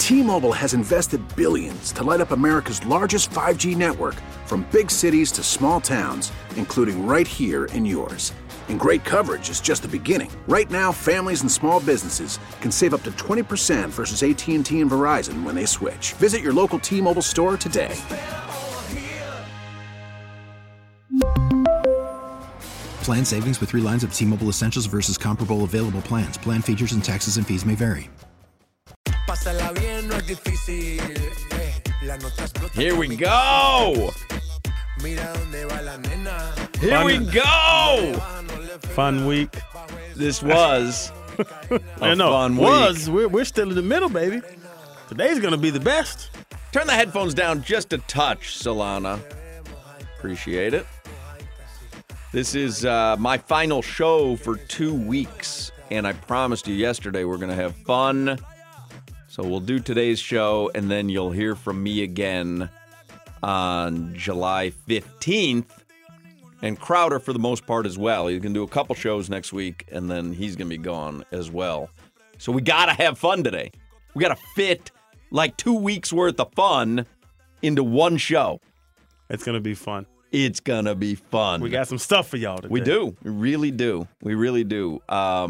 T-Mobile has invested billions to light up America's largest 5G network, from big cities to small towns, including right here in yours. And great coverage is just the beginning. Right now, families and small businesses can save up to 20% versus AT&T and Verizon when they switch. Visit your local T-Mobile store today. Plan savings with 3 lines of T-Mobile Essentials versus comparable available plans. Plan features and taxes and fees may vary. Here we go. Here we go. Fun week. This was a fun week. We're still in the middle, baby. Today's going to be the best. Turn the headphones down just a touch, Solana. Appreciate it. This is my final show for 2 weeks, and I promised you yesterday we're going to have fun. So we'll do today's show, and then you'll hear from me again on July 15th. And Crowder, for the most part, as well. He's going to do a couple shows next week, and then he's going to be gone as well. So we got to have fun today. We got to fit like 2 weeks' worth of fun into one show. It's going to be fun. It's going to be fun. We got some stuff for y'all today. We do. We really do. We really do.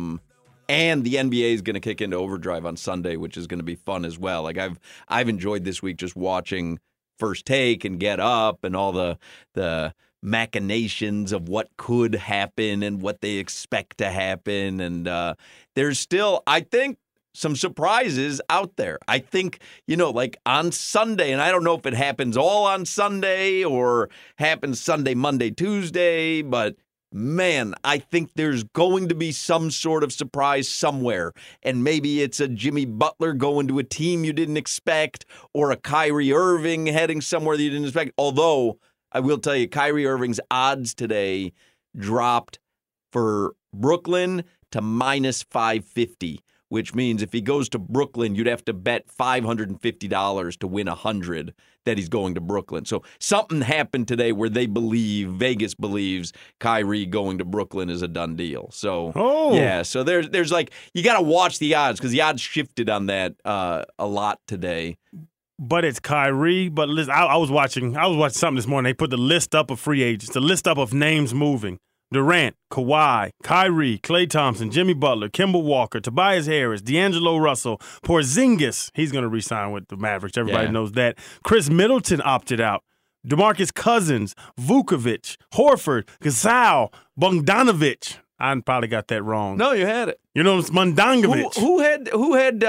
And the NBA is going to kick into overdrive on Sunday, which is going to be fun as well. Like I've enjoyed this week just watching First Take and Get Up and all the machinations of what could happen and what they expect to happen. And there's still, I think, some surprises out there. I think, like on Sunday, and I don't know if it happens all on Sunday or happens Sunday, Monday, Tuesday, but man, I think there's going to be some sort of surprise somewhere. And maybe it's a Jimmy Butler going to a team you didn't expect, or a Kyrie Irving heading somewhere that you didn't expect. Although, I will tell you, Kyrie Irving's odds today dropped for Brooklyn to minus 550, which means if he goes to Brooklyn, you'd have to bet $550 to win $100 that he's going to Brooklyn. So something happened today where Vegas believes Kyrie going to Brooklyn is a done deal. So, yeah, so there's like, you got to watch the odds because the odds shifted on that a lot today. But it's Kyrie. But listen, I was watching something this morning. They put the list up of free agents, the list up of names moving. Durant, Kawhi, Kyrie, Klay Thompson, Jimmy Butler, Kemba Walker, Tobias Harris, D'Angelo Russell, Porzingis. He's going to re-sign with the Mavericks. Everybody knows that. Chris Middleton opted out. DeMarcus Cousins, Vukovic, Horford, Gasol, Bogdanovic. I probably got that wrong. No, you had it. It's Mondangovic. Who had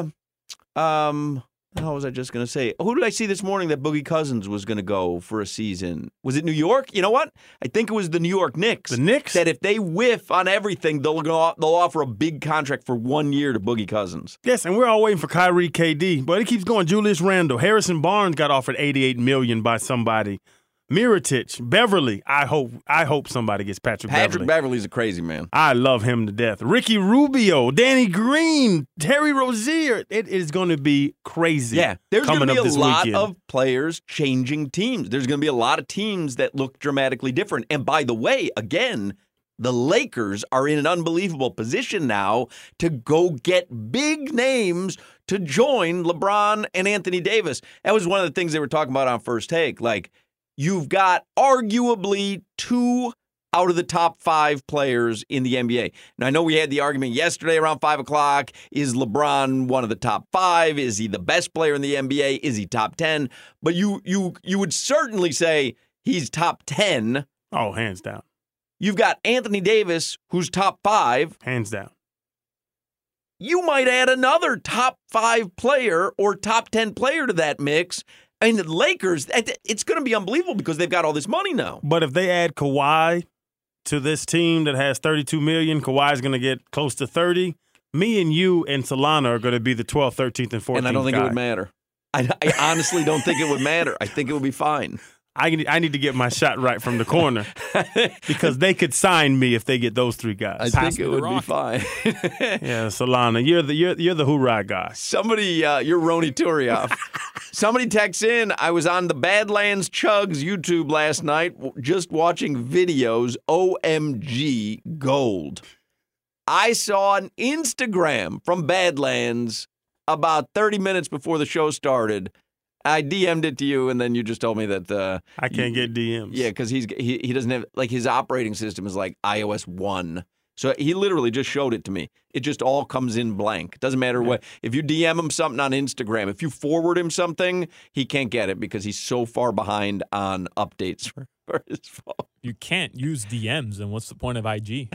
what was I just going to say? Who did I see this morning that Boogie Cousins was going to go for a season? Was it New York? You know what? I think it was the New York Knicks. The Knicks? That if they whiff on everything, they'll offer a big contract for 1 year to Boogie Cousins. Yes, and we're all waiting for Kyrie KD. But it keeps going. Julius Randle. Harrison Barnes got offered $88 million by somebody. Mirotic, Beverly. I hope somebody gets Patrick Beverly. Patrick Beverly's a crazy man. I love him to death. Ricky Rubio, Danny Green, Terry Rozier. It is going to be crazy. Yeah, there's going to be a lot weekend. of players changing teams. There's going to be a lot of teams that look dramatically different. And by the way, again, the Lakers are in an unbelievable position now to go get big names to join LeBron and Anthony Davis. That was one of the things they were talking about on First Take. Like, you've got arguably 2 out of the top 5 players in the NBA. Now, I know we had the argument yesterday around 5 o'clock. Is LeBron one of the top 5? Is he the best player in the NBA? Is he top 10? But you would certainly say he's top 10. Oh, hands down. You've got Anthony Davis, who's top 5. Hands down. You might add another top 5 player or top 10 player to that mix. I mean, the Lakers, it's going to be unbelievable because they've got all this money now. But if they add Kawhi to this team that has $32 million, Kawhi's going to get close to 30. Me and you and Solana are going to be the 12th, 13th, and 14th And I don't think it would matter. I honestly don't think it would matter. I think it would be fine. I need to get my shot right from the corner because they could sign me if they get those 3 guys. I think it would be fine. Yeah, Solana, you're the hoorah guy. Somebody, you're Roni Turioff. Somebody texts in, I was on the Badlands Chugs YouTube last night just watching videos. OMG gold. I saw an Instagram from Badlands about 30 minutes before the show started. I DM'd it to you, and then you just told me that I can't get DMs. Yeah, because he doesn't have, like, his operating system is like iOS 1. So he literally just showed it to me. It just all comes in blank. Doesn't matter what. If you DM him something on Instagram, if you forward him something, he can't get it because he's so far behind on updates for his phone. You can't use DMs, and what's the point of IG?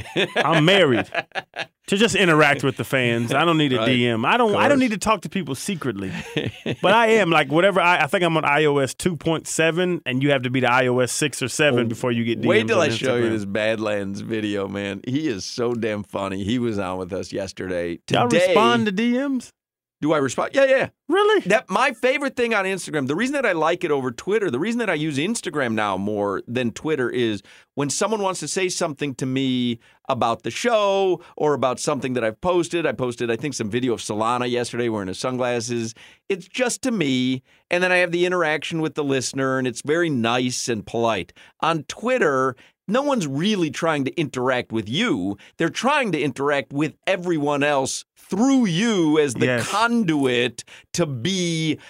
I'm married to just interact with the fans. I don't need a DM. I don't need to talk to people secretly. But I am like whatever. I think I'm on iOS 2.7, and you have to be to iOS 6 or 7 before you get DMs. Wait till on I show Instagram. you this Badlands video, man. He is so damn funny. He was on with us yesterday. Today, Y'all respond to DMs? do I respond? Yeah. Really? That my favorite thing on Instagram, the reason that I like it over Twitter, the reason that I use Instagram now more than Twitter is when someone wants to say something to me about the show or about something that I've posted. I posted, I think, some video of Solana yesterday wearing his sunglasses. It's just to me, and then I have the interaction with the listener, and it's very nice and polite. On Twitter, no one's really trying to interact with you. They're trying to interact with everyone else through you as the conduit to be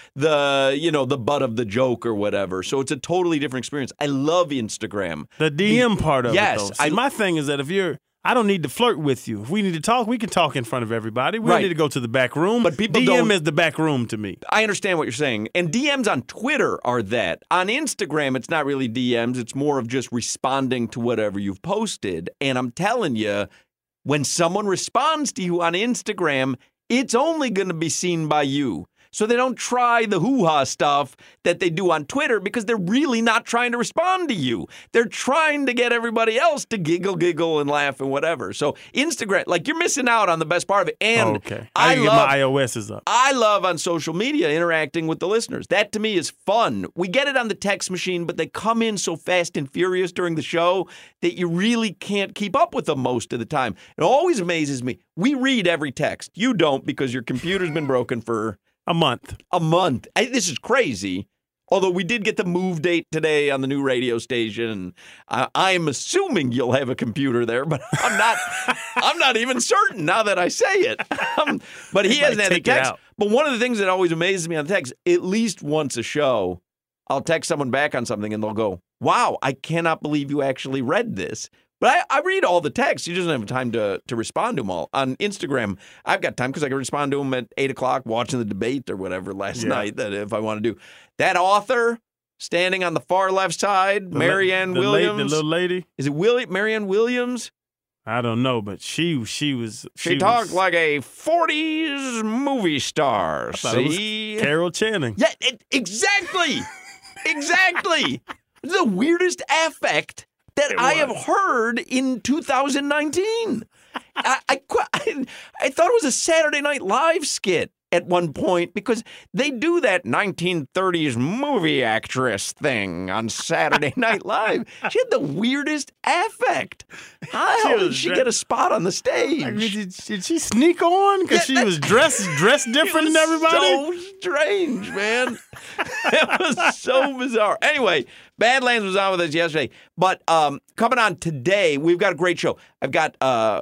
the butt of the joke or whatever. So it's a totally different experience. I love Instagram. The DM part of it, yes, though. See, my thing is that I don't need to flirt with you. If we need to talk, we can talk in front of everybody. We don't need to go to the back room. But people DM is the back room to me. I understand what you're saying. And DMs on Twitter are that. On Instagram, it's not really DMs. It's more of just responding to whatever you've posted. And I'm telling you, when someone responds to you on Instagram, it's only going to be seen by you. So they don't try the hoo-ha stuff that they do on Twitter because they're really not trying to respond to you. They're trying to get everybody else to giggle and laugh and whatever. So Instagram, like, you're missing out on the best part of it. And okay. I get my iOSs up. I love on social media interacting with the listeners. That to me is fun. We get it on the text machine, but they come in so fast and furious during the show that you really can't keep up with them most of the time. It always amazes me. We read every text. You don't because your computer's been broken for a month. This is crazy. Although we did get the move date today on the new radio station. I'm assuming you'll have a computer there, but I'm not even certain now that I say it. But he hasn't had a text. But one of the things that always amazes me on text, at least once a show, I'll text someone back on something and they'll go, "Wow, I cannot believe you actually read this." But I read all the texts. You just don't have time to respond to them all. On Instagram, I've got time because I can respond to them at 8 o'clock watching the debate or whatever last night that if I want to do. That author standing on the far left side, Marianne Williams. The little lady. Is it Marianne Williams? I don't know, but she was. She talked like a 40s movie star. See? It was Carol Channing. Yeah, exactly. Exactly. The weirdest affect that I have heard in 2019. I thought it was a Saturday Night Live skit at one point because they do that 1930s movie actress thing on Saturday Night Live. She had the weirdest affect. How did she get a spot on the stage? I mean, did she sneak on because she was dressed different than everybody? So strange, man. It was so bizarre. Anyway, Badlands was on with us yesterday, but coming on today, we've got a great show. I've got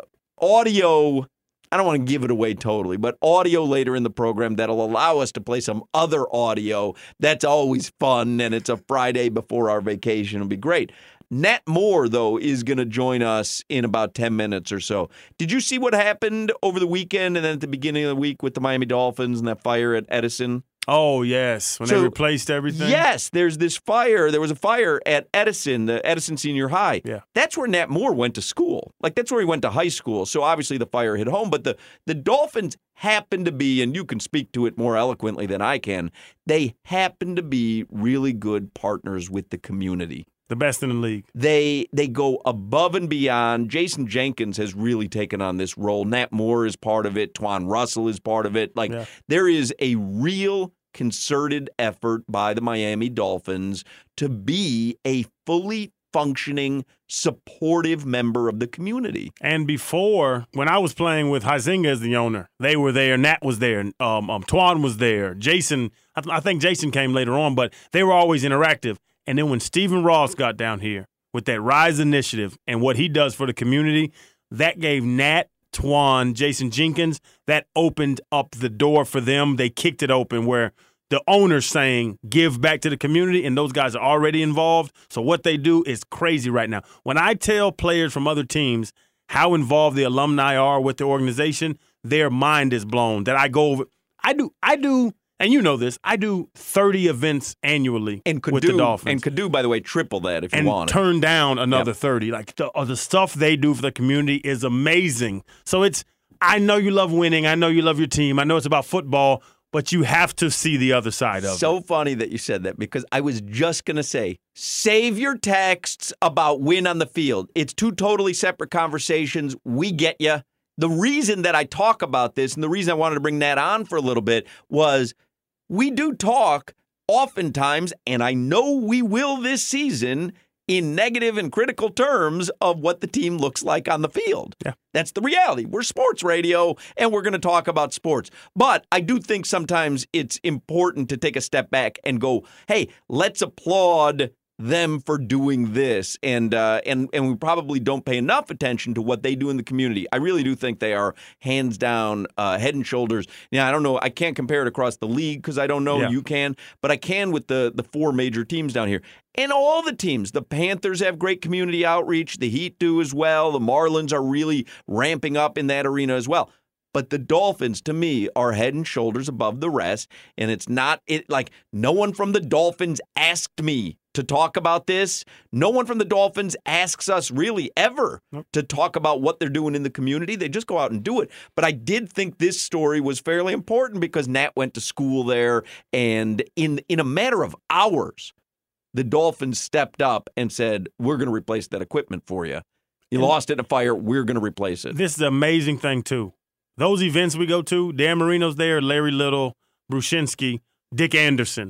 audio. I don't want to give it away totally, but audio later in the program that'll allow us to play some other audio. That's always fun, and it's a Friday before our vacation. It'll be great. Nat Moore, though, is going to join us in about 10 minutes or so. Did you see what happened over the weekend and then at the beginning of the week with the Miami Dolphins and that fire at Edison? Oh, yes. When they replaced everything? Yes, there's this fire. There was a fire at Edison, the Edison Senior High. Yeah. That's where Nat Moore went to school. Like, that's where he went to high school. So, obviously, the fire hit home. But the Dolphins happen to be, and you can speak to it more eloquently than I can, they happen to be really good partners with the community. The best in the league. They go above and beyond. Jason Jenkins has really taken on this role. Nat Moore is part of it. Twan Russell is part of it. There is a real concerted effort by the Miami Dolphins to be a fully functioning, supportive member of the community. And before, when I was playing with Huizenga as the owner, they were there. Nat was there. Twan was there. Jason, I think Jason came later on, but they were always interactive. And then when Stephen Ross got down here with that Rise Initiative and what he does for the community, that gave Nat, Twan, Jason Jenkins, that opened up the door for them. They kicked it open where the owner's saying, give back to the community, and those guys are already involved. So what they do is crazy right now. When I tell players from other teams how involved the alumni are with the organization, their mind is blown. That I go over. I do, and you know this, I do 30 events annually with the Dolphins. And could do, by the way, triple that if you want. And turn down another 30. Like, the stuff they do for the community is amazing. So I know you love winning. I know you love your team. I know it's about football, but you have to see the other side of it. So funny that you said that, because I was just going to say, save your texts about win on the field. It's two totally separate conversations. We get you. The reason that I talk about this, and the reason I wanted to bring that on for a little bit, was we do talk oftentimes, and I know we will this season, in negative and critical terms of what the team looks like on the field. Yeah. That's the reality. We're sports radio, and we're going to talk about sports. But I do think sometimes it's important to take a step back and go, hey, let's applaud them for doing this. And we probably don't pay enough attention to what they do in the community. I really do think they are hands down, head and shoulders. I don't know. I can't compare it across the league because I don't know. Yeah. You can. But I can with the four major teams down here. And all the teams. The Panthers have great community outreach. The Heat do as well. The Marlins are really ramping up in that arena as well. But the Dolphins, to me, are head and shoulders above the rest. And it's not like no one from the Dolphins asked me to talk about this. No one from the Dolphins asks us really ever to talk about what they're doing in the community. They just go out and do it. But I did think this story was fairly important because Nat went to school there. And in a matter of hours, the Dolphins stepped up and said, we're going to replace that equipment for you. You lost it in a fire. We're going to replace it. This is the amazing thing, too. Those events we go to, Dan Marino's there, Larry Little, Brushinski, Dick Anderson.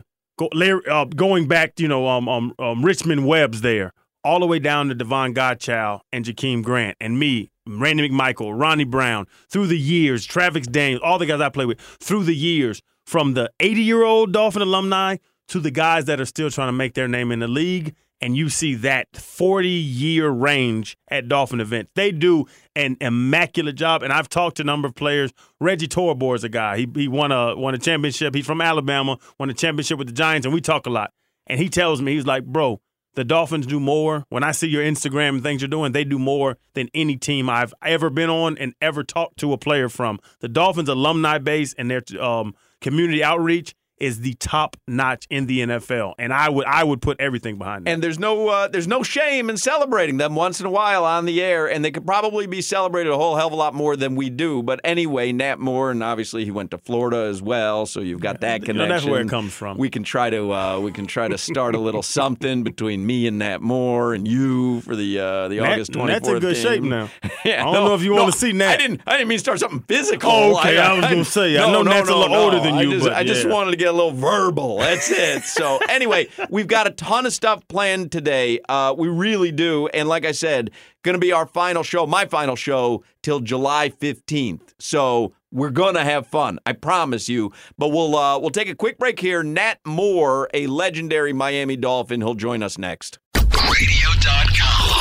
Going back, Richmond Webb's there, all the way down to Devon Godchild and Jakeem Grant and me, Randy McMichael, Ronnie Brown, through the years, Travis Daniels, all the guys I play with, through the years, from the 80-year-old Dolphin alumni to the guys that are still trying to make their name in the league. And you see that 40-year range at Dolphin events. They do an immaculate job. And I've talked to a number of players. Reggie Torborg is a guy. He won a championship. He's from Alabama, won a championship with the Giants, and we talk a lot. And he tells me, he's like, bro, the Dolphins do more. When I see your Instagram and things you're doing, they do more than any team I've ever been on and ever talked to a player from. The Dolphins alumni base and their community outreach is the top notch in the NFL, and I would put everything behind it. And there's no shame in celebrating them once in a while on the air, and they could probably be celebrated a whole hell of a lot more than we do. But anyway, Nat Moore, and obviously he went to Florida as well, so you've got that connection. That's where it comes from. We can try to start a little something between me and Nat Moore and you for the August 24th. Nat's in good game. shape now. Yeah, I don't know if you want to see Nat. I didn't mean start something physical. Oh, okay, I was going to say. I know Nat's a little older than you, I just wanted to get a little verbal. That's it. So anyway, we've got a ton of stuff planned today. We really do. And like I said, going to be our final show, my final show, till July 15th. So we're going to have fun. I promise you. But we'll take a quick break here. Nat Moore, a legendary Miami Dolphin, he'll join us next. Radio.com.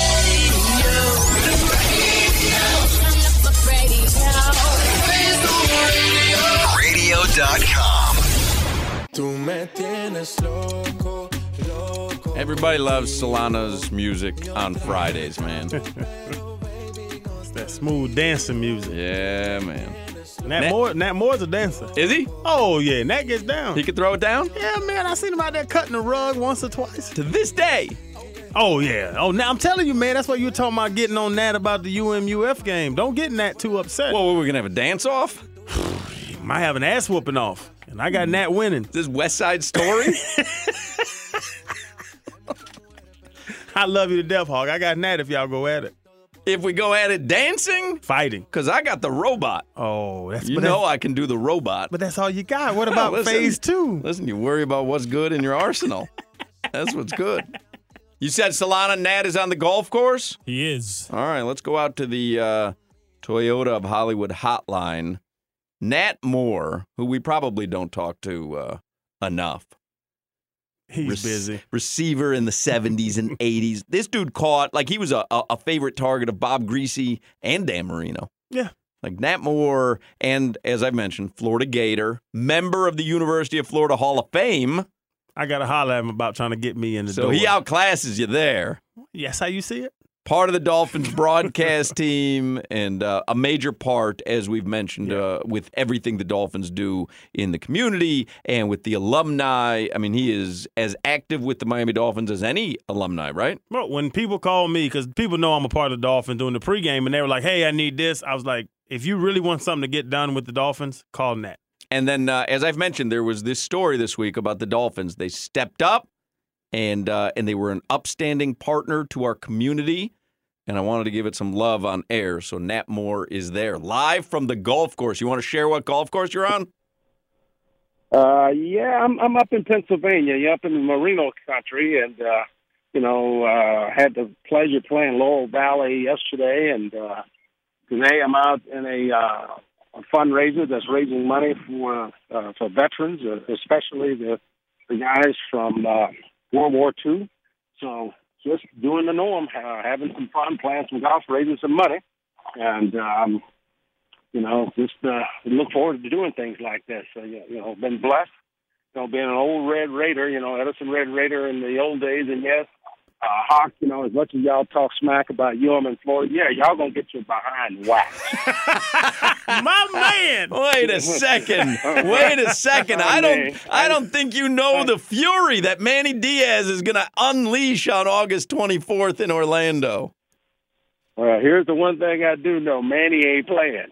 Radio.com. Everybody loves Solana's music on Fridays, man. It's that smooth dancing music. Yeah, man. Nat Moore's a dancer. Is he? Oh, yeah. Nat gets down. He can throw it down? Yeah, man. I seen him out there cutting the rug once or twice. To this day. Oh, yeah. Oh, now I'm telling you, man, that's why you were talking about getting on Nat about the UMUF game. Don't get Nat too upset. Well, we're going to have a dance-off? Might have an ass whooping off. And I got Nat winning. This West Side Story? I love you to death, Hog. I got Nat if y'all go at it. If we go at it dancing? Fighting. Because I got the robot. Oh, that's I can do the robot. But that's all you got. What about phase 2? Listen, you worry about what's good in your arsenal. That's what's good. You said Solana Nat is on the golf course? He is. All right, let's go out to the Toyota of Hollywood hotline. Nat Moore, who we probably don't talk to enough. He's busy. Receiver in the 70s and 80s. This dude caught, he was a favorite target of Bob Greasy and Dan Marino. Yeah. Like Nat Moore, and as I mentioned, Florida Gator, member of the University of Florida Hall of Fame. I got to holler at him about trying to get me in the door. So he outclasses you there. Yes, how you see it? Part of the Dolphins broadcast team and a major part, as we've mentioned, with everything the Dolphins do in the community and with the alumni. I mean, he is as active with the Miami Dolphins as any alumni, right? Well, when people call me, because people know I'm a part of the Dolphins doing the pregame, and they were like, hey, I need this. I was like, if you really want something to get done with the Dolphins, call Nat. And then, as I've mentioned, there was this story this week about the Dolphins. They stepped up, and they were an upstanding partner to our community, and I wanted to give it some love on air. So Nat Moore is there, live from the golf course. You want to share what golf course you're on? Yeah, I'm up in Pennsylvania, up in the Merino country, and had the pleasure playing Laurel Valley yesterday, and today I'm out in a fundraiser that's raising money for veterans, especially the guys from World War II. So just doing the norm, having some fun, playing some golf, raising some money, and just look forward to doing things like this. So, been blessed, being an old Red Raider, Edison Red Raider in the old days, and yes, Hawk, as much as y'all talk smack about and Florida, yeah, y'all gonna get your behind whacked. My man. Wait a second. I don't think you know the fury that Manny Diaz is gonna unleash on August 24th in Orlando. Well, here's the one thing I do know: Manny ain't playing.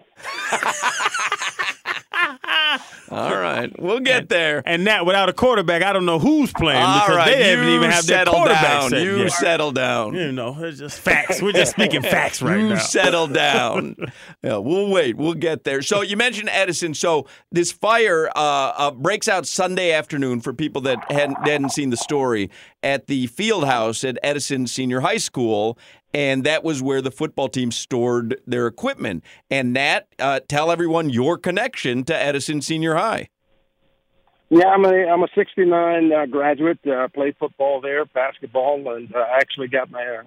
All right, we'll get there. And Nat, without a quarterback, I don't know who's playing because right, they haven't even have their quarterback set You yet. settle down. It's just facts. We're just speaking facts right now. You settle down. Yeah, we'll wait. We'll get there. So you mentioned Edison. So this fire breaks out Sunday afternoon for people that hadn't seen the story at the field house at Edison Senior High School. And that was where the football team stored their equipment. And Nat, tell everyone your connection to Edison Senior High. Yeah, I'm a '69 graduate. Played football there, basketball, and actually got my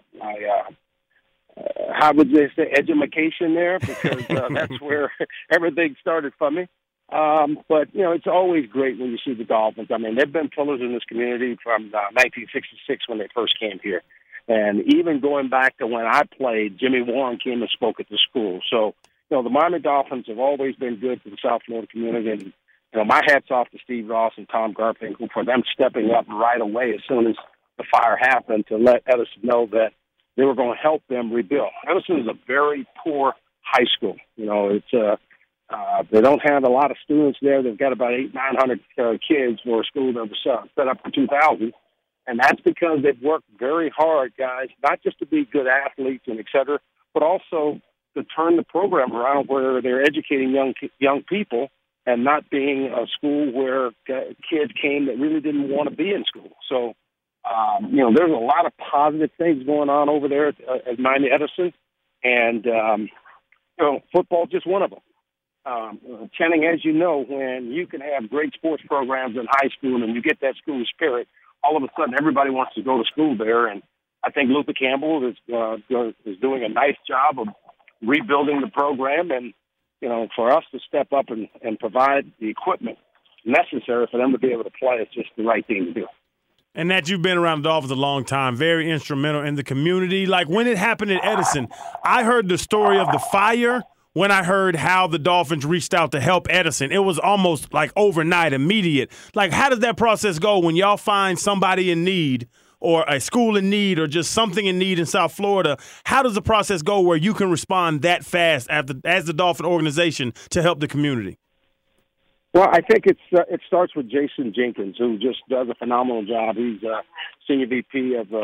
how would they say, edumacation there, because that's where everything started for me. But it's always great when you see the Dolphins. I mean, they've been pillars in this community from 1966 when they first came here. And even going back to when I played, Jimmy Warren came and spoke at the school. So, the Miami Dolphins have always been good to the South Florida community. And, my hat's off to Steve Ross and Tom Garfinkel for them stepping up right away as soon as the fire happened to let Edison know that they were going to help them rebuild. Edison is a very poor high school. It's they don't have a lot of students there. They've got about 900 kids for a school that was set up for 2,000. And that's because they've worked very hard, guys, not just to be good athletes and et cetera, but also to turn the program around where they're educating young people and not being a school where kids came that really didn't want to be in school. So, there's a lot of positive things going on over there at Miami Edison, and, football's just one of them. Channing, as you know, when you can have great sports programs in high school and you get that school spirit, all of a sudden everybody wants to go to school there. And I think Luther Campbell is doing a nice job of rebuilding the program. And, for us to step up and provide the equipment necessary for them to be able to play is just the right thing to do. And that you've been around the Dolphins a long time, very instrumental in the community. Like when it happened at Edison, I heard the story of the fire when I heard how the Dolphins reached out to help Edison. It was almost like overnight, immediate. Like, how does that process go when y'all find somebody in need or a school in need or just something in need in South Florida? How does the process go where you can respond that fast as the Dolphin organization to help the community? Well, I think it starts with Jason Jenkins, who just does a phenomenal job. He's Senior VP of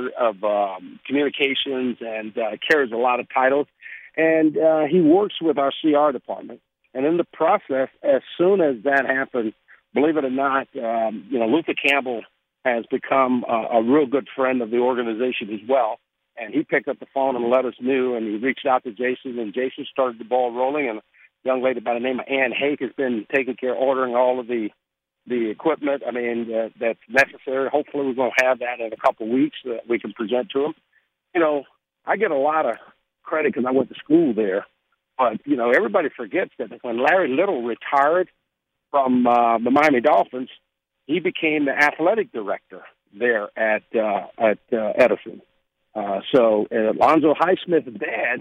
Communications and carries a lot of titles. And he works with our CR department. And in the process, as soon as that happened, believe it or not, Luther Campbell has become a real good friend of the organization as well. And he picked up the phone and let us know, and he reached out to Jason, and Jason started the ball rolling. And a young lady by the name of Ann Hake has been taking care of ordering all of the equipment, that's necessary. Hopefully we're going to have that in a couple of weeks that we can present to them. I get a lot of credit because I went to school there, But, everybody forgets that when Larry Little retired from the Miami Dolphins, he became the athletic director there at Edison. So Alonzo Highsmith's dad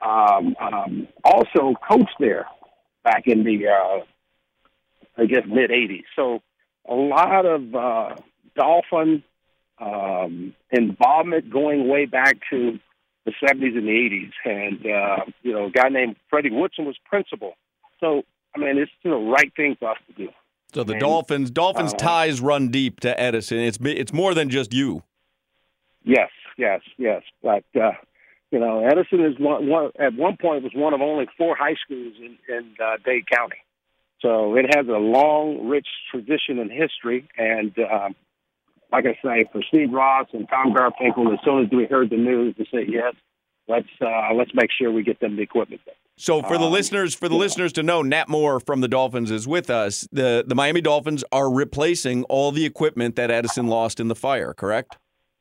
also coached there back in the, mid-'80s. So a lot of Dolphin involvement going way back to the 70s and the 80s. And, a guy named Freddie Woodson was principal. So, it's the right thing for us to do. So the Dolphins ties run deep to Edison. It's more than just you. Yes. But, Edison is one at one point was one of only 4 high schools in Dade County. So it has a long, rich tradition and history. And like I say, for Steve Ross and Tom Garfinkel, as soon as we heard the news, to say yes, let's make sure we get them the equipment. So for the listeners, to know, Nat Moore from the Dolphins is with us. The Miami Dolphins are replacing all the equipment that Edison lost in the fire, correct?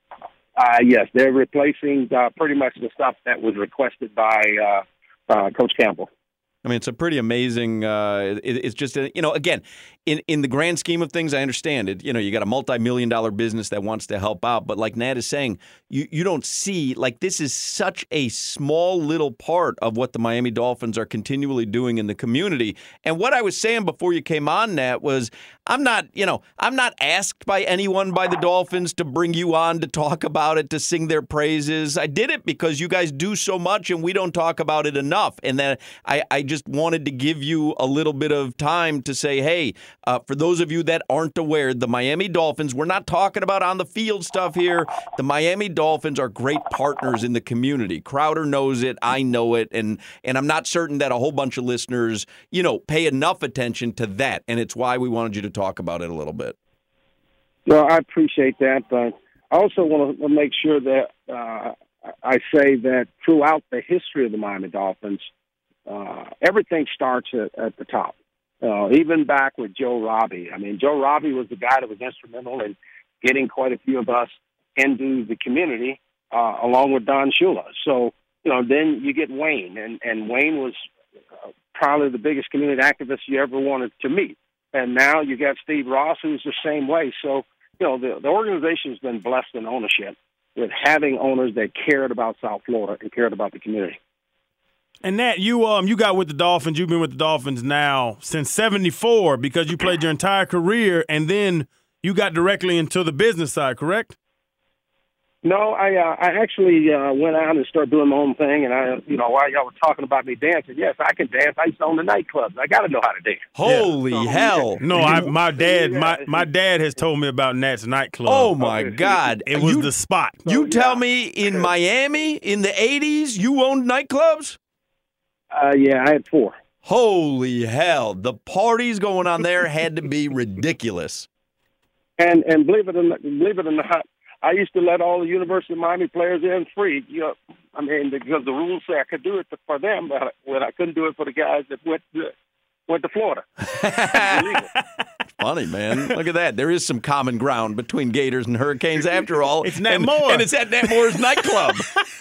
Yes, they're replacing pretty much the stuff that was requested by Coach Campbell. It's a pretty amazing. It's just again, in the grand scheme of things, I understand it. You got a multi-million-dollar business that wants to help out, but like Nat is saying, you don't see this is such a small little part of what the Miami Dolphins are continually doing in the community. And what I was saying before you came on, Nat, was I'm not asked by anyone by the Dolphins to bring you on to talk about it, to sing their praises. I did it because you guys do so much and we don't talk about it enough. And then I just wanted to give you a little bit of time to say, hey, for those of you that aren't aware, the Miami Dolphins, we're not talking about on the field stuff here. The Miami Dolphins are great partners in the community. Crowder knows it. I know it. And I'm not certain that a whole bunch of listeners, pay enough attention to that. And it's why we wanted you to talk about it a little bit. Well, I appreciate that. But I also want to make sure that I say that throughout the history of the Miami Dolphins, everything starts at the top. Even back with Joe Robbie. Joe Robbie was the guy that was instrumental in getting quite a few of us into the community, along with Don Shula. So, then you get Wayne, and Wayne was probably the biggest community activist you ever wanted to meet. And now you got Steve Ross, who's the same way. So, the organization's been blessed in ownership with having owners that cared about South Florida and cared about the community. And Nat, you got with the Dolphins. You've been with the Dolphins now since '74 because you played your entire career, and then you got directly into the business side, correct? No, I actually went out and started doing my own thing, and while y'all were talking about me dancing, yes, I can dance. I used to own the nightclubs. I got to know how to dance. Holy hell! No, my dad has told me about Nat's nightclub. Oh my God, it was the spot. You tell me in Miami in the '80s you owned nightclubs? Yeah, I had 4. Holy hell! The parties going on there had to be ridiculous. And believe it or not, I used to let all the University of Miami players in free. Because the rules say I could do it for them, but I couldn't do it for the guys that went to Florida. Funny, man. Look at that. There is some common ground between Gators and Hurricanes after all. It's Nat Moore. And it's at Nat Moore's nightclub.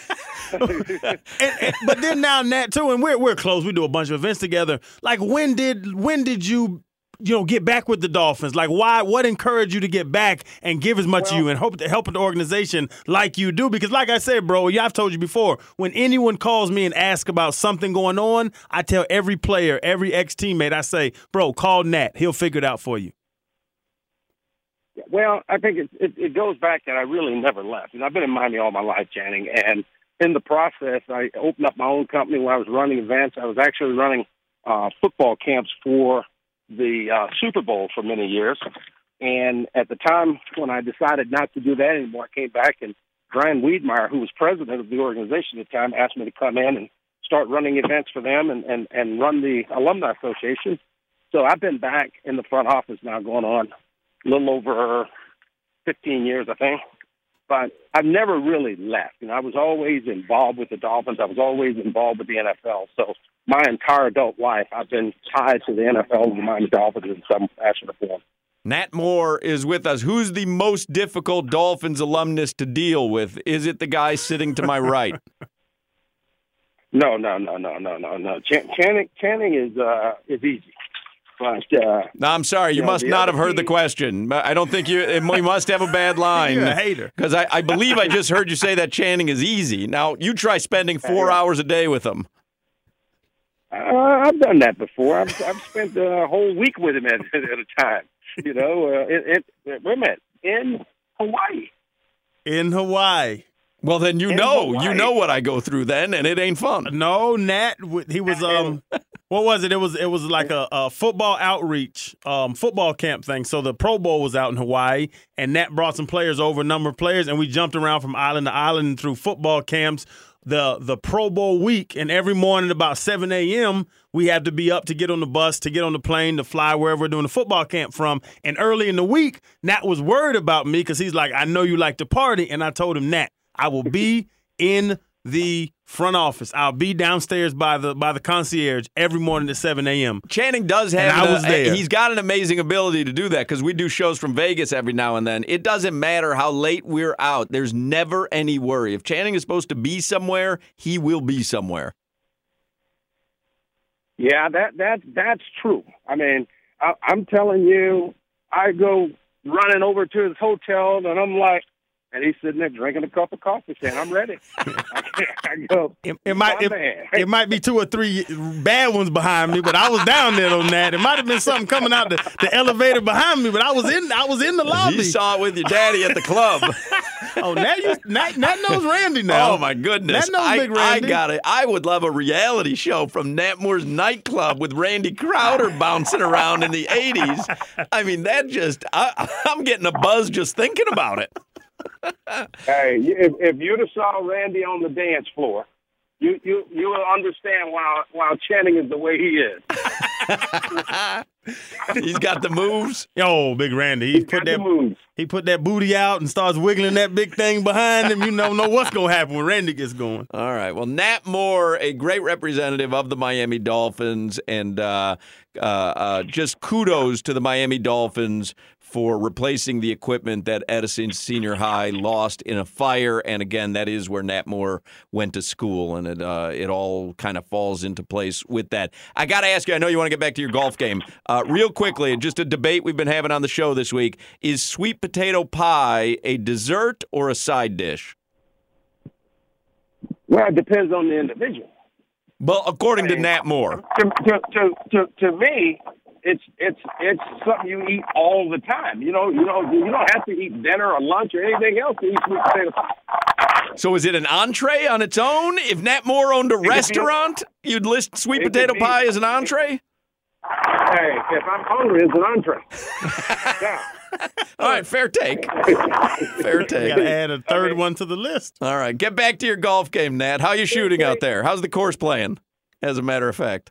But then now, Nat, too, and we're close. We do a bunch of events together. Like, when did you get back with the Dolphins? Like, why? What encouraged you to get back and give as much as you and hope to help the organization like you do? Because, like I said, bro, I've told you before, when anyone calls me and asks about something going on, I tell every player, every ex-teammate, I say, bro, call Nat. He'll figure it out for you. Well, I think it goes back that I really never left. I've been in Miami all my life, Channing, and in the process, I opened up my own company where I was running events. I was actually running football camps for the Super Bowl for many years. And at the time when I decided not to do that anymore, I came back, and Brian Wiedmeyer, who was president of the organization at the time, asked me to come in and start running events for them and run the Alumni Association. So I've been back in the front office now going on a little over 15 years, I think. But I've never really left. I was always involved with the Dolphins. I was always involved with the NFL. So my entire adult life, I've been tied to the NFL and the Miami Dolphins in some fashion or form. Nat Moore is with us. Who's the most difficult Dolphins alumnus to deal with? Is it the guy sitting to my right? No. Channing is easy. But, No, I'm sorry. You must not have heard the question. I don't think you must have a bad line. You're a hater. Because I believe I just heard you say that Channing is easy. Now, you try spending 4 hours a day with him. I've done that before. I've spent a whole week with him at a time. You know, we're met in Hawaii. In Hawaii. Well, then you know what I go through then, and it ain't fun. No, Nat, he was what was it? It was like a football outreach, football camp thing. So the Pro Bowl was out in Hawaii, and Nat brought some players over, a number of players, and we jumped around from island to island through football camps. The Pro Bowl week, and every morning about 7 a.m., we had to be up to get on the bus, to get on the plane, to fly wherever we're doing the football camp from. And early in the week, Nat was worried about me because he's like, I know you like to party. And I told him, Nat, I will be in the front office. I'll be downstairs by the concierge every morning at 7 a.m. Channing does have he's got an amazing ability to do that because we do shows from Vegas every now and then. It doesn't matter how late we're out. There's never any worry. If Channing is supposed to be somewhere, he will be somewhere. Yeah, that's true. I mean, I'm telling you, I go running over to his hotel, and I'm like, and he's sitting there drinking a cup of coffee, saying, "I'm ready." I go. It might be 2 or 3 bad ones behind me, but I was down there on that. It might have been something coming out the elevator behind me, but I was in the lobby. You saw it with your daddy at the club. Oh, Nat knows Randy now. Oh my goodness, Nat knows Big Randy. I got it. I would love a reality show from Nat Moore's nightclub with Randy Crowder bouncing around in the '80s. I mean, I'm getting a buzz just thinking about it. Hey, if you'd have saw Randy on the dance floor, you will understand why Channing is the way he is. He's got the moves. Yo, Big Randy, he put that booty out and starts wiggling that big thing behind him. You don't know what's gonna happen when Randy gets going. All right. Well, Nat Moore, a great representative of the Miami Dolphins, and just kudos to the Miami Dolphins for replacing the equipment that Edison Senior High lost in a fire. And again, that is where Nat Moore went to school, and it all kind of falls into place with that. I got to ask you, I know you want to get back to your golf game. Real quickly, just a debate we've been having on the show this week. Is sweet potato pie a dessert or a side dish? Well, it depends on the individual. Well, according to Nat Moore. To me, it's something you eat all the time. You don't have to eat dinner or lunch or anything else to eat sweet potato pie. So is it an entree on its own? If Nat Moore owned a restaurant, you'd list sweet potato pie as an entree? Hey, if I'm hungry, it's an entree. Yeah. All right, fair take. Fair take. Got to add a third one to the list. All right, get back to your golf game, Nat. How are you shooting out there? How's the course playing, as a matter of fact?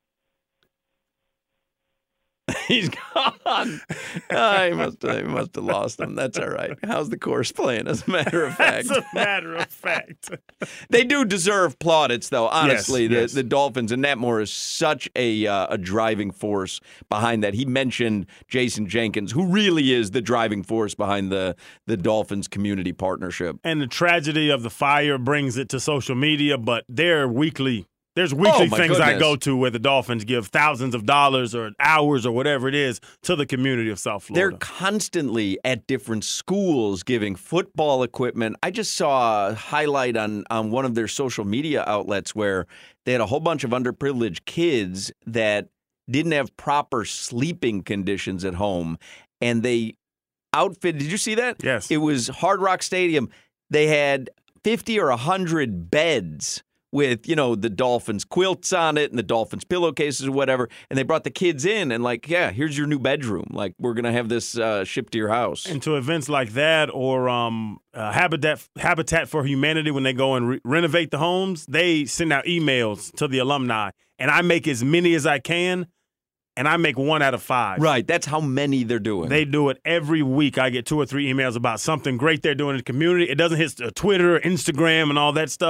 He's gone. He must have lost him. That's all right. How's the course playing, as a matter of fact? As a matter of fact. They do deserve plaudits, though, honestly, yes. The Dolphins. And Nat Moore is such a driving force behind that. He mentioned Jason Jenkins, who really is the driving force behind the Dolphins community partnership. And the tragedy of the fire brings it to social media, but there's weekly things goodness. I go to where the Dolphins give thousands of dollars or hours or whatever it is to the community of South Florida. They're constantly at different schools giving football equipment. I just saw a highlight on one of their social media outlets where they had a whole bunch of underprivileged kids that didn't have proper sleeping conditions at home, and they outfitted. Did you see that? Yes. It was Hard Rock Stadium. They had 50 or 100 beds with, the Dolphins quilts on it and the Dolphins pillowcases or whatever. And they brought the kids in and here's your new bedroom. We're going to have this shipped to your house. And to events like that or Habitat for Humanity, when they go and renovate the homes, they send out emails to the alumni. And I make as many as I can, and I make 1 out of 5. Right. That's how many they're doing. They do it every week. I get 2 or 3 emails about something great they're doing in the community. It doesn't hit Twitter, Instagram, and all that stuff,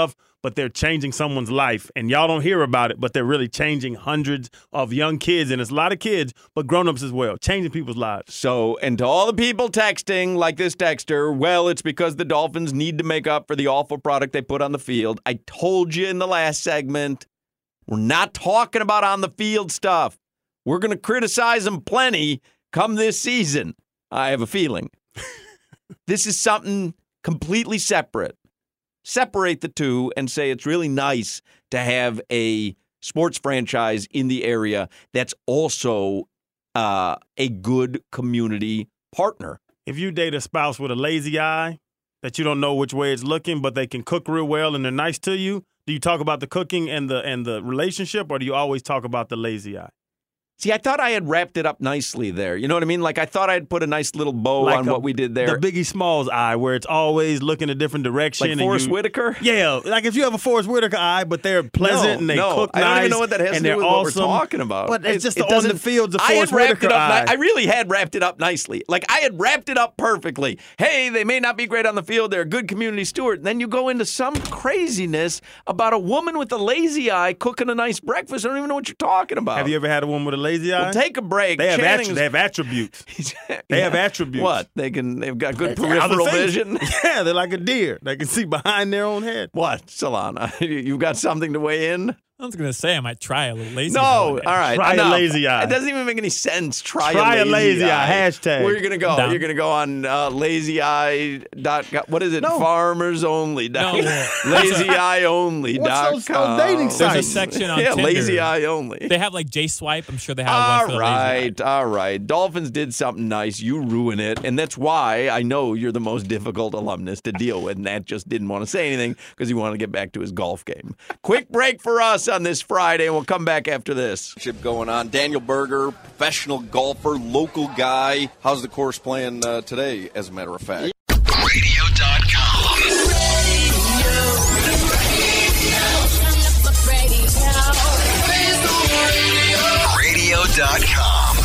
but they're changing someone's life. And y'all don't hear about it, but they're really changing hundreds of young kids. And it's a lot of kids, but grown-ups as well, changing people's lives. So, and to all the people texting like this texter, well, it's because the Dolphins need to make up for the awful product they put on the field. I told you in the last segment, we're not talking about on the field stuff. We're going to criticize them plenty come this season. I have a feeling. This is something completely separate. Separate the two and say it's really nice to have a sports franchise in the area that's also a good community partner. If you date a spouse with a lazy eye, that you don't know which way it's looking, but they can cook real well and they're nice to you, do you talk about the cooking and the relationship, or do you always talk about the lazy eye? See, I thought I had wrapped it up nicely there. You know what I mean? Like, I thought I'd put a nice little bow on what we did there. The Biggie Smalls eye, where it's always looking a different direction. Like Forrest Whitaker? Yeah, like if you have a Forrest Whitaker eye, but they're pleasant and they cook nice. I don't even know what that has to do with what we're talking about. But it's just on the fields of Forrest Whitaker eye. I really had wrapped it up nicely. Like, I had wrapped it up perfectly. Hey, they may not be great on the field. They're a good community steward. And then you go into some craziness about a woman with a lazy eye cooking a nice breakfast. I don't even know what you're talking about. Have you ever had a woman with a lazy eye? Well, take a break. They have attributes. They have attributes. What? They've got good peripheral vision. Yeah, they're like a deer. They can see behind their own head. What, Solana? You got something to weigh in? I was going to say I might try a little lazy eye. No, all right. Try a lazy eye. It doesn't even make any sense. Try a lazy eye. Hashtag. Where are you going to go? Down. You're going to go on lazyeye.com. What is it? No. Farmersonly. No. LazyEyeOnly.com. What's those dating sites? There's a section on Tinder. Lazy Eye Only. They have like J-Swipe. I'm sure they have one for the lazy eye. All right. Dolphins did something nice. You ruin it. And that's why I know you're the most difficult alumnus to deal with. And Nat just didn't want to say anything because he wanted to get back to his golf game. Quick break for us on this Friday, and we'll come back after this. Going on. Daniel Berger, professional golfer, local guy. How's the course playing today, as a matter of fact? Radio.com. Radio.com.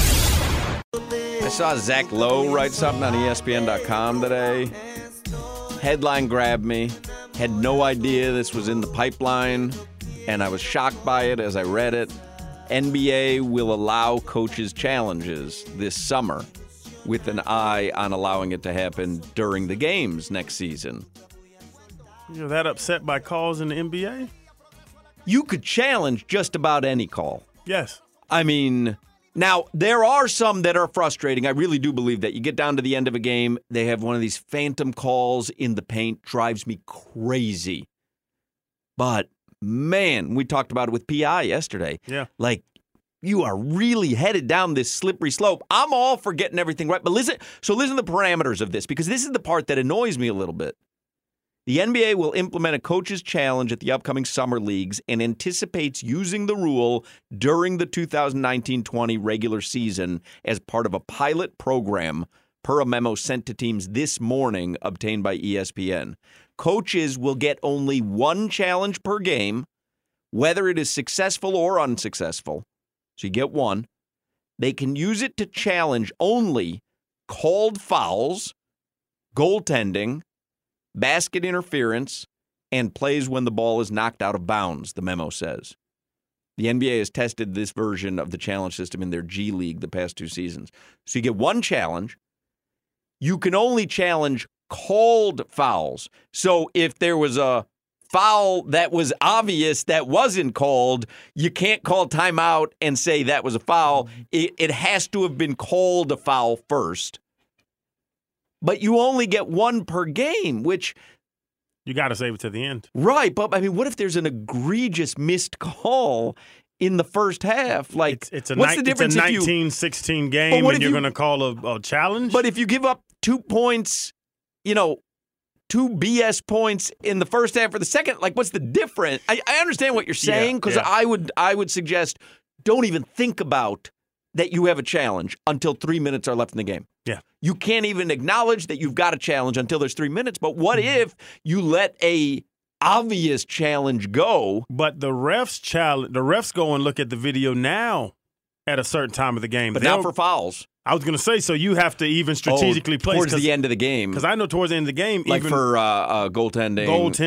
I saw Zach Lowe write something on ESPN.com today. Headline grabbed me. Had no idea this was in the pipeline, and I was shocked by it as I read it. NBA will allow coaches challenges this summer with an eye on allowing it to happen during the games next season. You're that upset by calls in the NBA? You could challenge just about any call. Yes. I mean, now, there are some that are frustrating. I really do believe that. You get down to the end of a game, they have one of these phantom calls in the paint. Drives me crazy. But, man, we talked about it with PI yesterday. Yeah. Like, you are really headed down this slippery slope. I'm all for getting everything right. But listen to the parameters of this, because this is the part that annoys me a little bit. The NBA will implement a coach's challenge at the upcoming summer leagues and anticipates using the rule during the 2019-20 regular season as part of a pilot program, per a memo sent to teams this morning obtained by ESPN. Coaches will get only one challenge per game, whether it is successful or unsuccessful. So you get one. They can use it to challenge only called fouls, goaltending, basket interference, and plays when the ball is knocked out of bounds, the memo says. The NBA has tested this version of the challenge system in their G League the past 2 seasons. So you get one challenge. You can only challenge called fouls. So if there was a foul that was obvious that wasn't called, you can't call timeout and say that was a foul. It has to have been called a foul first. But you only get one per game, which... You got to save it to the end. Right, but I mean, what if there's an egregious missed call in the first half? Like, what's the difference? It's a 19-16 game, and you're going to call a challenge? But if you give up 2 points, 2 BS points in the first half or the second, like, what's the difference? I understand what you're saying, because I would suggest don't even think about that you have a challenge until 3 minutes are left in the game. Yeah. You can't even acknowledge that you've got a challenge until there's 3 minutes. But what if you let a obvious challenge go? But the refs go and look at the video now at a certain time of the game. But not for fouls. I was going to say, so you have to even strategically place towards the end of the game. Because I know towards the end of the game, like even for goaltending.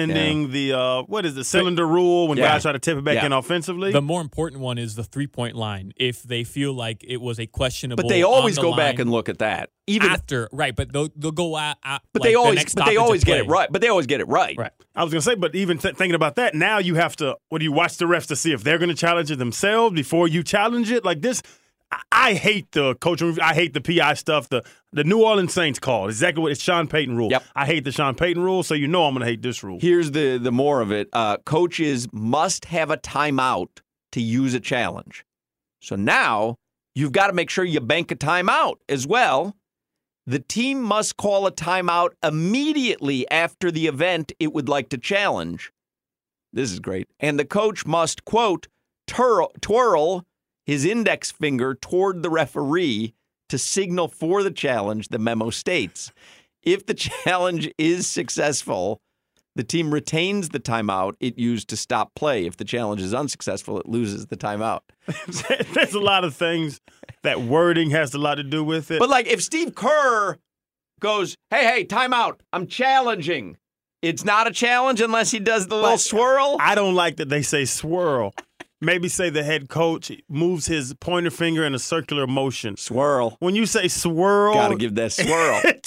The cylinder rule when guys try to tip it back in offensively. The more important one is the 3-point line. If they feel like it was a questionable, but they always go line, back and look at that. Even after, right? But they'll go out. But they always get it right. But they always get it right. Right. I was going to say, but even thinking about that, now you have to. What do you watch the refs to see if they're going to challenge it themselves before you challenge it? Like this, I hate the coaching. I hate the PI stuff. The New Orleans Saints call exactly what it's Sean Payton rule. Yep. I hate the Sean Payton rule, so you know I'm going to hate this rule. Here's the more of it. Coaches must have a timeout to use a challenge. So now you've got to make sure you bank a timeout as well. The team must call a timeout immediately after the event it would like to challenge. This is great. And the coach must, quote, twirl his index finger toward the referee to signal for the challenge, the memo states. If the challenge is successful, the team retains the timeout it used to stop play. If the challenge is unsuccessful, it loses the timeout. There's a lot of things that wording has a lot to do with it. But like if Steve Kerr goes, hey, timeout, I'm challenging. It's not a challenge unless he does the little swirl. I don't like that they say swirl. Maybe say the head coach moves his pointer finger in a circular motion. Swirl. When you say swirl, gotta give that swirl. It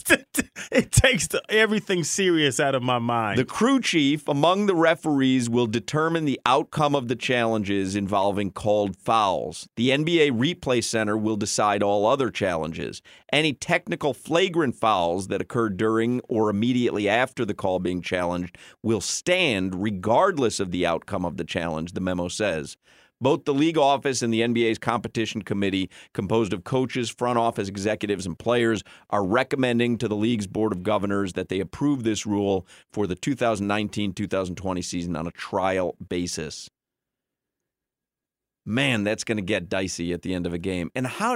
takes everything serious out of my mind. The crew chief among the referees will determine the outcome of the challenges involving called fouls. The NBA Replay Center will decide all other challenges. Any technical flagrant fouls that occur during or immediately after the call being challenged will stand regardless of the outcome of the challenge, the memo says. Both the league office and the NBA's competition committee, composed of coaches, front office executives, and players, are recommending to the league's board of governors that they approve this rule for the 2019-2020 season on a trial basis. Man, that's going to get dicey at the end of a game. And how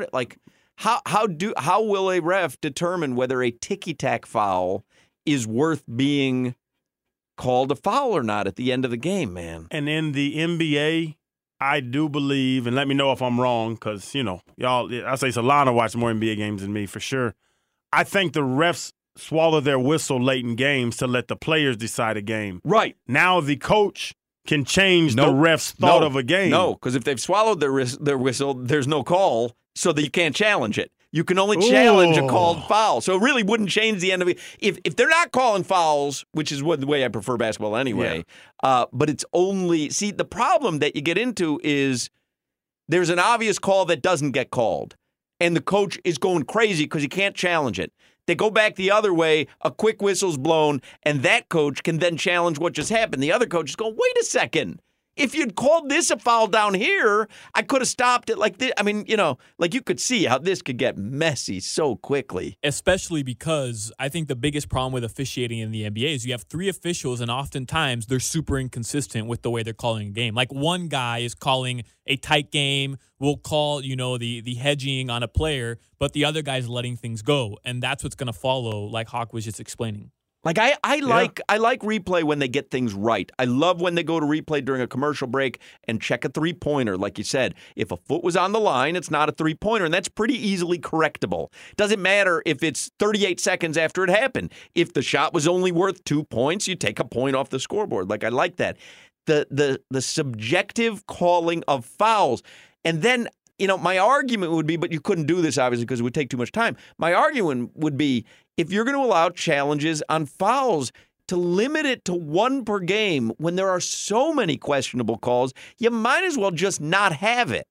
will a ref determine whether a ticky-tack foul is worth being called a foul or not at the end of the game, man? And in the NBA, I do believe, and let me know if I'm wrong, because, y'all, I say Solana watched more NBA games than me for sure. I think the refs swallow their whistle late in games to let the players decide a game. Right. Now the coach can change the ref's thought of a game. No, because if they've swallowed their whistle, there's no call, so that you can't challenge it. You can only challenge a called foul. So it really wouldn't change the end of it. If they're not calling fouls, which is the way I prefer basketball anyway, but it's only – see, the problem that you get into is there's an obvious call that doesn't get called, and the coach is going crazy because he can't challenge it. They go back the other way, a quick whistle's blown, and that coach can then challenge what just happened. The other coach is going, wait a second. If you'd called this a foul down here, I could have stopped it like this. I mean, like you could see how this could get messy so quickly. Especially because I think the biggest problem with officiating in the NBA is you have three officials, and oftentimes they're super inconsistent with the way they're calling a game. Like one guy is calling a tight game, will call, the hedging on a player, but the other guy's letting things go. And that's what's going to follow, like Hawk was just explaining. Like I like replay when they get things right. I love when they go to replay during a commercial break and check a three-pointer. Like you said, if a foot was on the line, it's not a three-pointer, and that's pretty easily correctable. Doesn't matter if it's 38 seconds after it happened. If the shot was only worth 2 points, you take a point off the scoreboard. Like I like that. The subjective calling of fouls, and then my argument would be, but you couldn't do this obviously because it would take too much time. My argument would be, if you're going to allow challenges on fouls, to limit it to one per game when there are so many questionable calls, you might as well just not have it.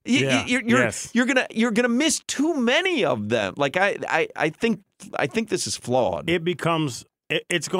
You're gonna miss too many of them. Like I think this is flawed. It becomes it's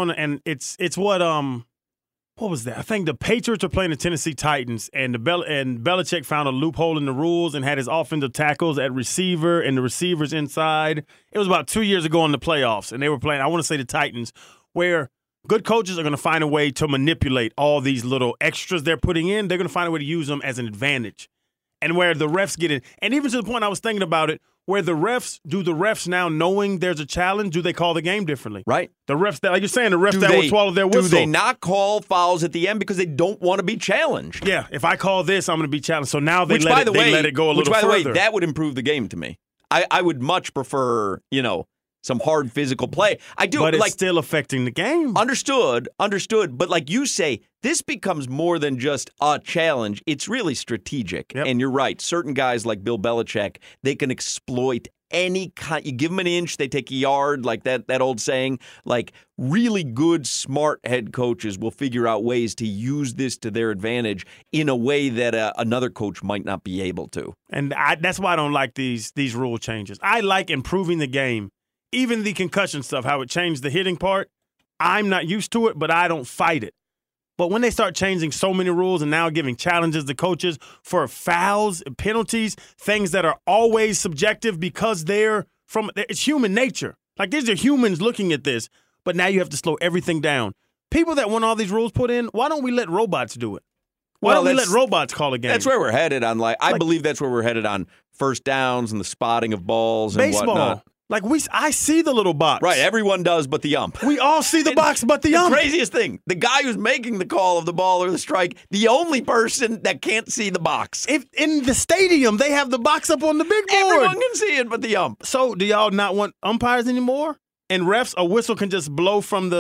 what was that? I think the Patriots are playing the Tennessee Titans, and Belichick found a loophole in the rules and had his offensive tackles at receiver and the receivers inside. It was about 2 years ago in the playoffs, and they were playing, I want to say the Titans, where good coaches are going to find a way to manipulate all these little extras they're putting in. They're going to find a way to use them as an advantage. And where the refs get it, and even to the point I was thinking about it, where the refs now knowing there's a challenge, do they call the game differently? Right. The refs that, like you're saying, the refs that will swallow their whistle. Do they not call fouls at the end because they don't want to be challenged? Yeah. If I call this, I'm going to be challenged. So now they let it go a little further. Which, by the way, that would improve the game to me. I would much prefer, some hard physical play. I do, but it's still affecting the game. Understood. But like you say, this becomes more than just a challenge. It's really strategic. Yep. And you're right. Certain guys like Bill Belichick, they can exploit any kind. You give them an inch, they take a yard, like that old saying. Like really good, smart head coaches will figure out ways to use this to their advantage in a way that another coach might not be able to. And that's why I don't like these rule changes. I like improving the game. Even the concussion stuff, how it changed the hitting part, I'm not used to it, but I don't fight it. But when they start changing so many rules and now giving challenges to coaches for fouls, penalties, things that are always subjective because it's human nature. Like these are humans looking at this, but now you have to slow everything down. People that want all these rules put in, why don't we let robots do it? Why don't we let robots call a game? That's where we're headed on. I believe that's where we're headed on first downs and the spotting of balls and baseball. Whatnot. Like I see the little box. Right, everyone does but the ump. We all see the box but the ump. The craziest thing, the guy who's making the call of the ball or the strike, the only person that can't see the box. If in the stadium, they have the box up on the big board. Everyone can see it but the ump. So do y'all not want umpires anymore? And refs, a whistle can just blow from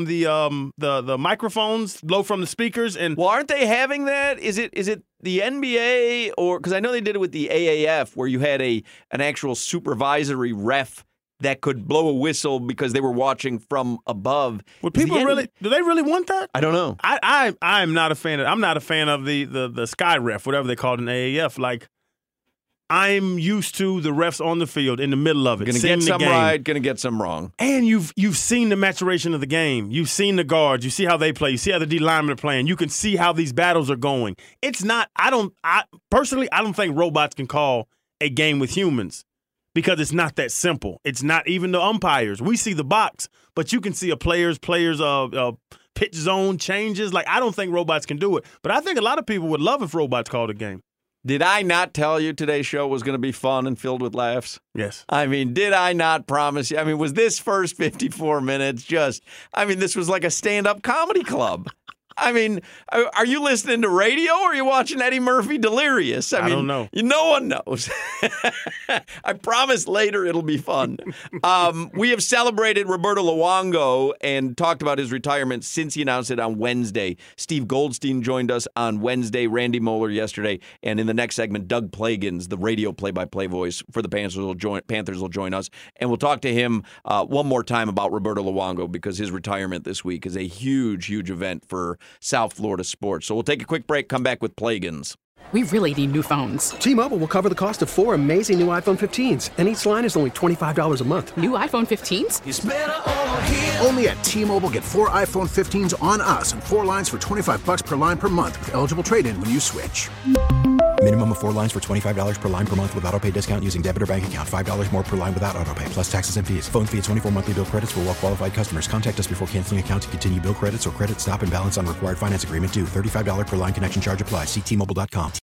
the microphones, blow from the speakers. And well, aren't they having that? Is it the NBA or because I know they did it with the AAF where you had an actual supervisory ref that could blow a whistle because they were watching from above. Would people do they really want that? I don't know. I'm not a fan of. I'm not a fan of the sky ref, whatever they call it in AAF. Like. I'm used to the refs on the field in the middle of it. Going to get some right, going to get some wrong. And you've seen the maturation of the game. You've seen the guards. You see how they play. You see how the D linemen are playing. You can see how these battles are going. It's not. Personally, I don't think robots can call a game with humans because it's not that simple. It's not even the umpires. We see the box, but you can see a player's pitch zone changes. Like I don't think robots can do it. But I think a lot of people would love if robots called a game. Did I not tell you today's show was going to be fun and filled with laughs? Yes. I mean, did I not promise you? I mean, was this first 54 minutes this was like a stand-up comedy club. I mean, are you listening to radio or are you watching Eddie Murphy Delirious? I mean, don't know. No one knows. I promise later it'll be fun. We have celebrated Roberto Luongo and talked about his retirement since he announced it on Wednesday. Steve Goldstein joined us on Wednesday, Randy Moeller yesterday, and in the next segment, Doug Plagans, the radio play-by-play voice for the Panthers, will join us, and we'll talk to him one more time about Roberto Luongo because his retirement this week is a huge, huge event for South Florida sports. So we'll take a quick break, come back with Plagans. We really need new phones. T-Mobile will cover the cost of 4 amazing new iPhone 15s, and each line is only $25 a month. New iPhone 15s? It's better over here. Only at T-Mobile, get 4 iPhone 15s on us and 4 lines for $25 per line per month with eligible trade-in when you switch. Minimum of 4 lines for $25 per line per month with autopay discount using debit or bank account. $5 more per line without autopay, plus taxes and fees. Phone fee at 24 monthly bill credits for well-qualified customers. Contact us before canceling account to continue bill credits or credit stop and balance on required finance agreement due. $35 per line connection charge applies. See T-Mobile.com.